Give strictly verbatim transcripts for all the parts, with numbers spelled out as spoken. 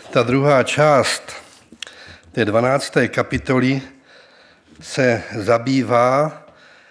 Ta druhá část té dvanácté kapitoly se zabývá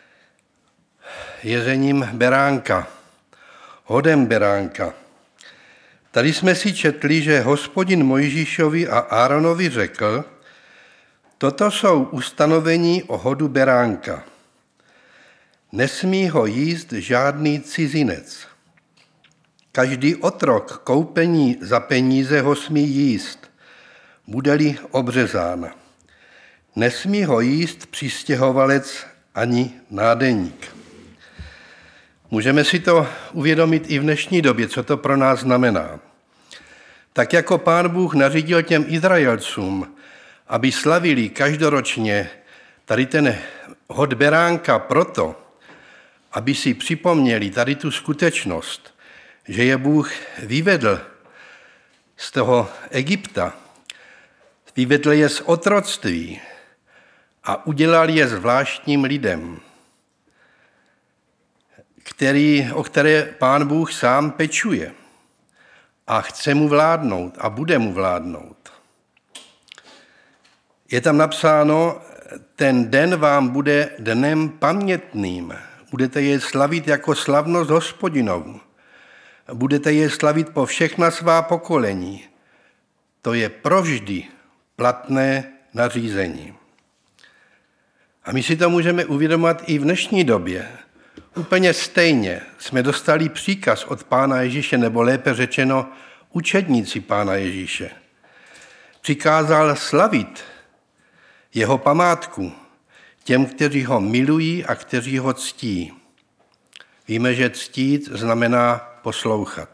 jezením beránka, hodem beránka. Tady jsme si četli, že Hospodin Mojžíšovi a Áronovi řekl, toto jsou ustanovení o hodu beránka. Nesmí ho jíst žádný cizinec. Každý otrok koupení za peníze ho smí jíst, bude-li obřezán. Nesmí ho jíst přistěhovalec ani nádeník. Můžeme si to uvědomit i v dnešní době, co to pro nás znamená. Tak jako Pán Bůh nařídil těm Izraelcům, aby slavili každoročně tady ten hod beránka proto, aby si připomněli tady tu skutečnost, že je Bůh vyvedl z toho Egypta, vyvedl je z otroctví a udělal je zvláštním lidem, který, o které Pán Bůh sám pečuje a chce mu vládnout a bude mu vládnout. Je tam napsáno, ten den vám bude dnem pamětným, budete je slavit jako slavnost Hospodinovu, budete je slavit po všechna svá pokolení. To je provždy platné nařízení. A my si to můžeme uvědomovat i v dnešní době. Úplně stejně jsme dostali příkaz od Pána Ježíše, nebo lépe řečeno učedníci Pána Ježíše. Přikázal slavit jeho památku těm, kteří ho milují a kteří ho ctí. Víme, že ctít znamená poslouchat.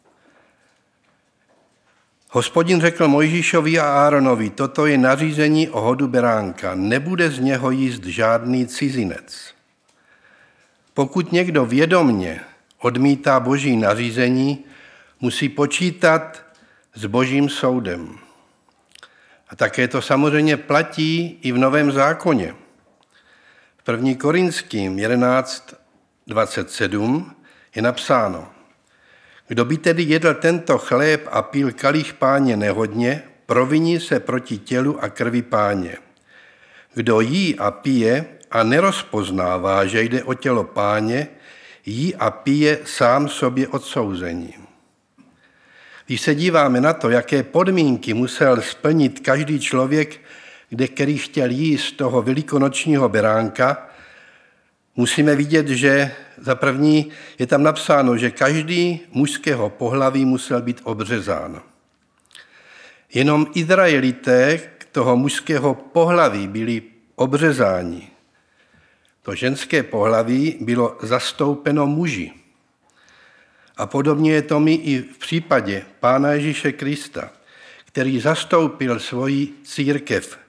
Hospodin řekl Mojžíšovi a Áronovi, toto je nařízení o hodu beránka, nebude z něho jíst žádný cizinec. Pokud někdo vědomně odmítá boží nařízení, musí počítat s božím soudem. A také to samozřejmě platí i v Novém zákoně. V první Korinským jedenáct dvacet sedm je napsáno, kdo by tedy jedl tento chléb a pil kalich Páně nehodně, proviní se proti tělu a krvi Páně. Kdo jí a pije a nerozpoznává, že jde o tělo Páně, jí a pije sám sobě odsouzení. Když se díváme na to, jaké podmínky musel splnit každý člověk, kde který chtěl jíst toho velikonočního beránka, musíme vidět, že za první je tam napsáno, že každý mužského pohlaví musel být obřezán. Jenom Izraelité toho mužského pohlaví byli obřezáni. To ženské pohlaví bylo zastoupeno muži. A podobně je to mi i v případě Pána Ježíše Krista, který zastoupil svoji církev.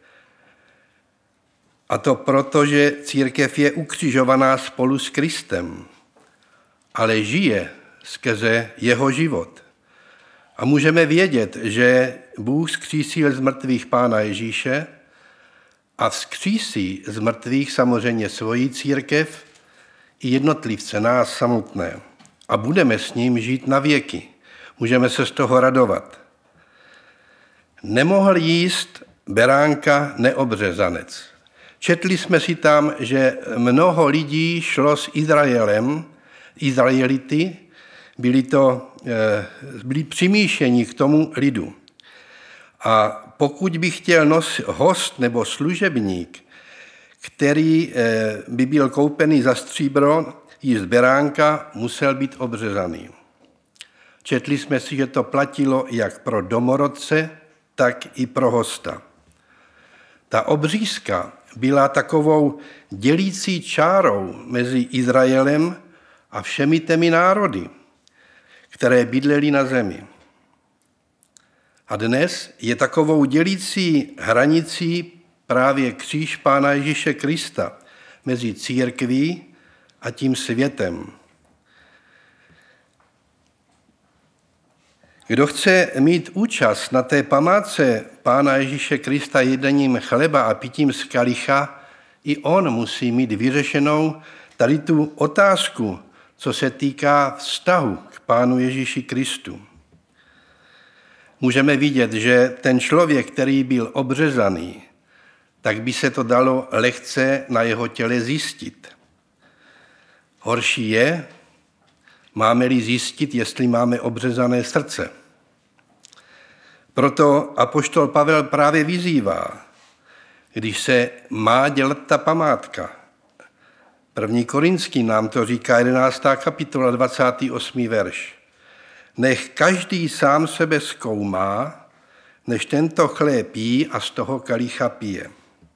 A to proto, že církev je ukřižovaná spolu s Kristem, ale žije skrze jeho život. A můžeme vědět, že Bůh vzkřísil z mrtvých Pána Ježíše a vzkřísí z mrtvých samozřejmě svoji církev i jednotlivce, nás samotné. A budeme s ním žít na věky. Můžeme se z toho radovat. Nemohl jíst beránka neobřezanec. Četli jsme si tam, že mnoho lidí šlo s Izraelem, Izraelity, byli, to, byli přimíšeni k tomu lidu. A pokud by chtěl nos, host nebo služebník, který by byl koupený za stříbro, jíst beránka, musel být obřezaný. Četli jsme si, že to platilo jak pro domorodce, tak i pro hosta. Ta obřízka byla takovou dělící čárou mezi Izraelem a všemi těmi národy, které bydlely na zemi. A dnes je takovou dělící hranicí právě kříž Pána Ježíše Krista mezi církví a tím světem. Kdo chce mít účast na té památce Pána Ježíše Krista jedením chleba a pitím z kalicha, i on musí mít vyřešenou tady tu otázku, co se týká vztahu k Pánu Ježíši Kristu. můžeme vidět, že ten člověk, který byl obřezaný, tak by se to dalo lehce na jeho těle zjistit. Horší je, máme-li zjistit, jestli máme obřezané srdce. Proto apoštol Pavel právě vyzývá, když se má dělat ta památka. První Korinský nám to říká jedenáctá kapitola, dvacátý osmý verš. Nech každý sám sebe zkoumá, než tento chléb jí a z toho kalicha pije.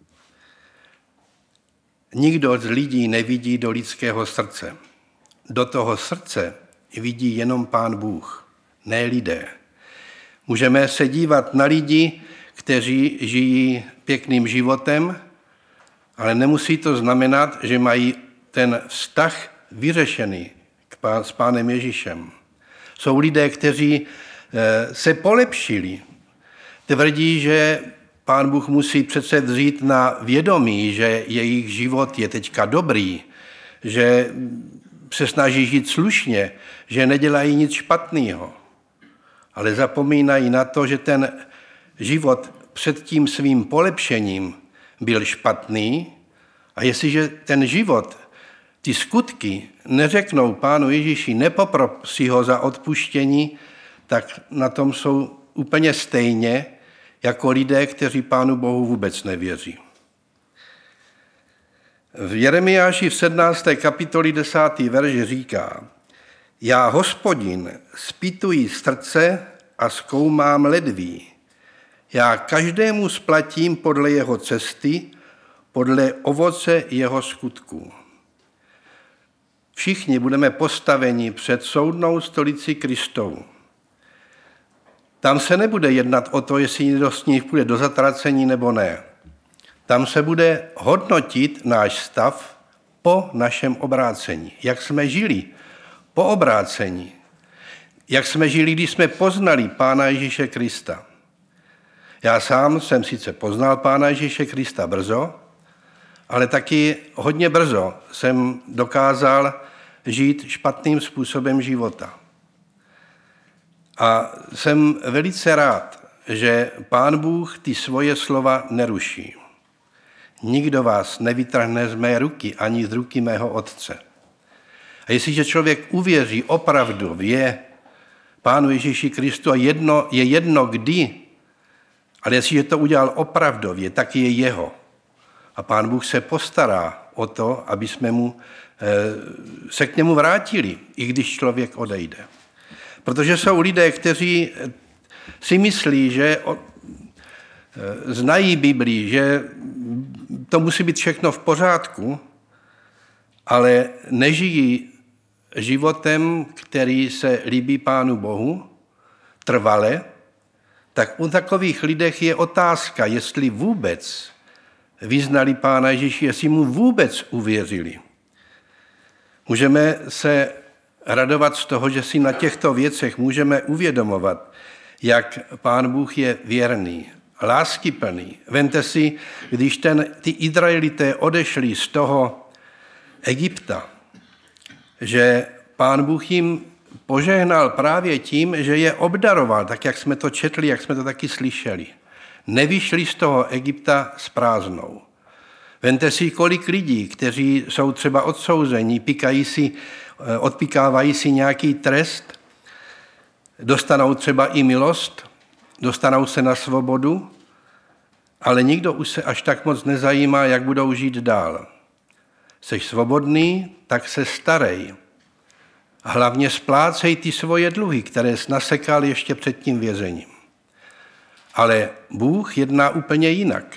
Nikdo z lidí nevidí do lidského srdce. Do toho srdce vidí jenom Pán Bůh, ne lidé. Můžeme se dívat na lidi, kteří žijí pěkným životem, ale nemusí to znamenat, že mají ten vztah vyřešený s Pánem Ježíšem. Jsou lidé, kteří se polepšili. Tvrdí, že Pán Bůh musí přece vzít na vědomí, že jejich život je teďka dobrý, že se snaží žít slušně, že nedělají nic špatného. Ale zapomínají na to, že ten život před tím svým polepšením byl špatný a jestliže ten život, ty skutky neřeknou Pánu Ježíši, nepoprosí ho za odpuštění, tak na tom jsou úplně stejně jako lidé, kteří Pánu Bohu vůbec nevěří. V Jeremiáši v sedmnácté kapitoli desátý verš říká: Já, Hospodin, zpytuji srdce a zkoumám ledví. Já každému splatím podle jeho cesty, podle ovoce jeho skutků. Všichni budeme postaveni před soudnou stolici Kristovu. Tam se nebude jednat o to, jestli někdo z nich půjde do zatracení nebo ne. Tam se bude hodnotit náš stav po našem obrácení. Jak jsme žili po obrácení. Jak jsme žili, když jsme poznali Pána Ježíše Krista. Já sám jsem sice poznal Pána Ježíše Krista brzo, ale taky hodně brzo jsem dokázal žít špatným způsobem života. A jsem velice rád, že Pán Bůh ty svoje slova neruší. Nikdo vás nevytrhne z mé ruky, ani z ruky mého Otce. A jestliže člověk uvěří opravdu, je Pánu Ježíši Kristu a jedno, je jedno kdy, ale jestliže to udělal opravdově, tak je jeho. A Pán Bůh se postará o to, aby jsme mu, se k němu vrátili, i když člověk odejde. Protože jsou lidé, kteří si myslí, že znají Biblii, že to musí být všechno v pořádku, ale nežijí životem, který se líbí Pánu Bohu, trvale, tak u takových lidech je otázka, jestli vůbec vyznali Pána Ježíše, jestli mu vůbec uvěřili. Můžeme se radovat z toho, že si na těchto věcech můžeme uvědomovat, jak Pán Bůh je věrný, láskyplný. Vemte si, když ten, ty Izraelité odešli z toho Egypta, že Pán Bůh jim požehnal právě tím, že je obdaroval, tak jak jsme to četli, jak jsme to taky slyšeli. Nevyšli z toho Egypta s prázdnou. Vemte si, kolik lidí, kteří jsou třeba odsouzení, pikají si, odpikávají si nějaký trest, dostanou třeba i milost, dostanou se na svobodu, ale nikdo už se až tak moc nezajímá, jak budou žít dál. Jseš svobodný, tak se starej. A hlavně splácej ty svoje dluhy, které jsi nasekal ještě před tím vězením. Ale Bůh jedná úplně jinak.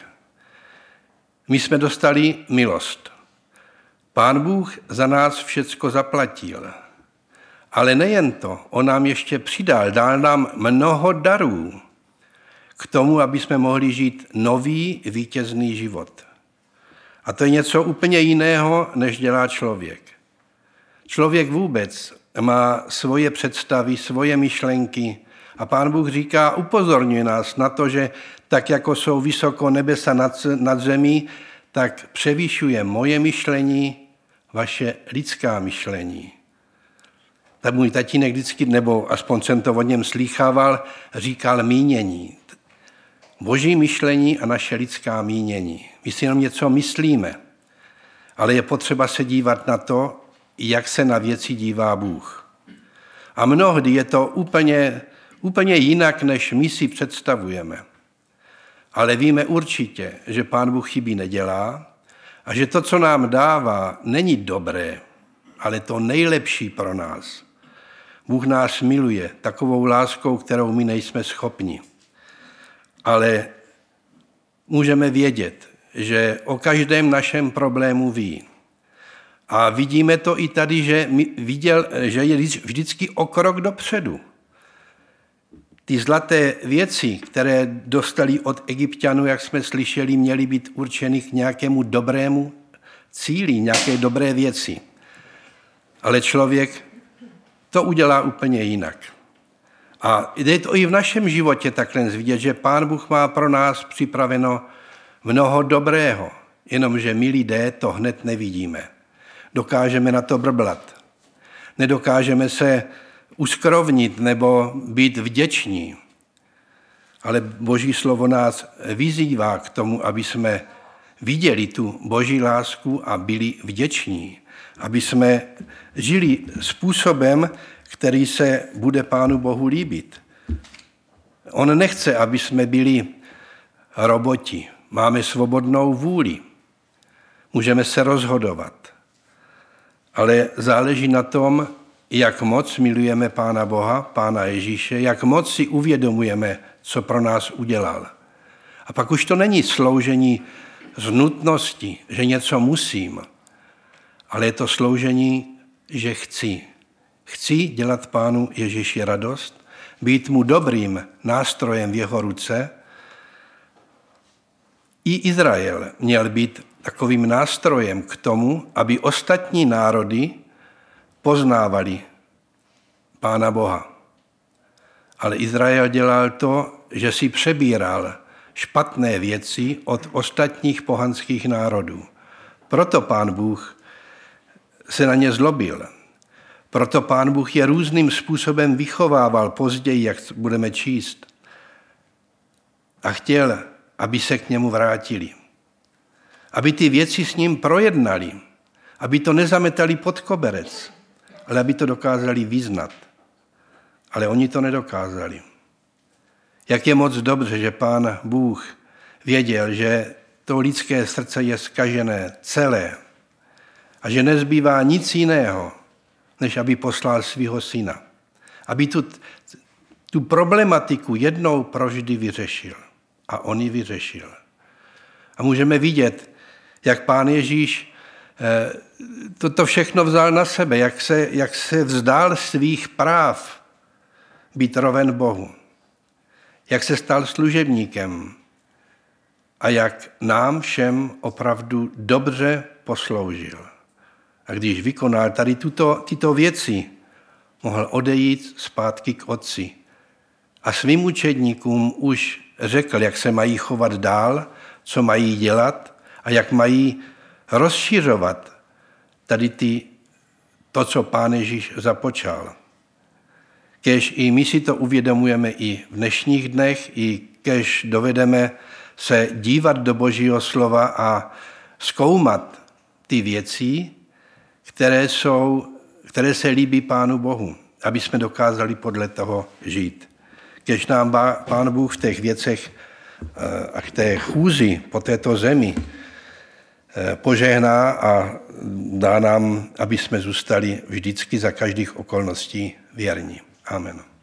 My jsme dostali milost. Pán Bůh za nás všecko zaplatil. Ale nejen to, on nám ještě přidal, dal nám mnoho darů k tomu, aby jsme mohli žít nový vítězný život. A to je něco úplně jiného, než dělá člověk. Člověk vůbec má svoje představy, svoje myšlenky a Pán Bůh říká, upozorňuje nás na to, že tak, jako jsou vysoko nebesa nad, nad zemí, tak převyšuje moje myšlení, vaše lidská myšlení. tak můj tatínek vždycky, nebo aspoň jsem to od něm slýchával, říkal mínění. Boží myšlení a naše lidská mínění. My si jenom něco myslíme, ale je potřeba se dívat na to, jak se na věci dívá Bůh. A mnohdy je to úplně, úplně jinak, než my si představujeme. Ale víme určitě, že Pán Bůh chyby nedělá a že to, co nám dává, není dobré, ale to nejlepší pro nás. Bůh nás miluje takovou láskou, kterou my nejsme schopni. Ale můžeme vědět, že o každém našem problému ví. A vidíme to i tady, že viděl, že je vždycky o krok dopředu. Ty zlaté věci, které dostali od Egypťanů, jak jsme slyšeli, měly být určeny k nějakému dobrému cíli, nějaké dobré věci. Ale člověk to udělá úplně jinak. A jde to i v našem životě takhle vidět, že Pán Bůh má pro nás připraveno mnoho dobrého, jenomže my lidé to hned nevidíme. Dokážeme na to brblat. Nedokážeme se uskrovnit nebo být vděční. Ale Boží slovo nás vyzývá k tomu, aby jsme viděli tu Boží lásku a byli vděční. Aby jsme žili způsobem, který se bude Pánu Bohu líbit. On nechce, aby jsme byli roboti. Máme svobodnou vůli. Můžeme se rozhodovat. Ale záleží na tom, jak moc milujeme Pána Boha, Pána Ježíše, jak moc si uvědomujeme, co pro nás udělal. A pak už to není sloužení z nutnosti, že něco musím, ale je to sloužení, že chci. Chci dělat Pánu Ježíši radost, být mu dobrým nástrojem v jeho ruce. I Izrael měl být takovým nástrojem k tomu, aby ostatní národy poznávali Pána Boha. Ale Izrael dělal to, že si přebíral špatné věci od ostatních pohanských národů. Proto Pán Bůh se na ně zlobil. Proto Pán Bůh je různým způsobem vychovával později, jak budeme číst. A chtěl, aby se k němu vrátili. Aby ty věci s ním projednali. Aby to nezametali pod koberec, ale aby to dokázali vyznat. Ale oni to nedokázali. Jak je moc dobře, že Pán Bůh věděl, že to lidské srdce je zkažené celé a že nezbývá nic jiného, než aby poslal svého syna. Aby tu, tu problematiku jednou provždy vyřešil. A on ji vyřešil. A můžeme vidět, jak Pán Ježíš toto všechno vzal na sebe, jak se, jak se vzdál svých práv být roven Bohu. Jak se stal služebníkem a jak nám všem opravdu dobře posloužil. A když vykonal tady tuto, tyto věci, mohl odejít zpátky k Otci. A svým učedníkům už řekl, jak se mají chovat dál, co mají dělat a jak mají rozšiřovat tady ty, to, co Pán Ježíš započal. Kéž i my si to uvědomujeme i v dnešních dnech, i kéž dovedeme se dívat do Božího slova a zkoumat ty věci, které, jsou, které se líbí Pánu Bohu, aby jsme dokázali podle toho žít. Kéž nám Pán Bůh v těch věcech a v té chůzi po této zemi požehná a dá nám, aby jsme zůstali vždycky za každých okolností věrní. Amen.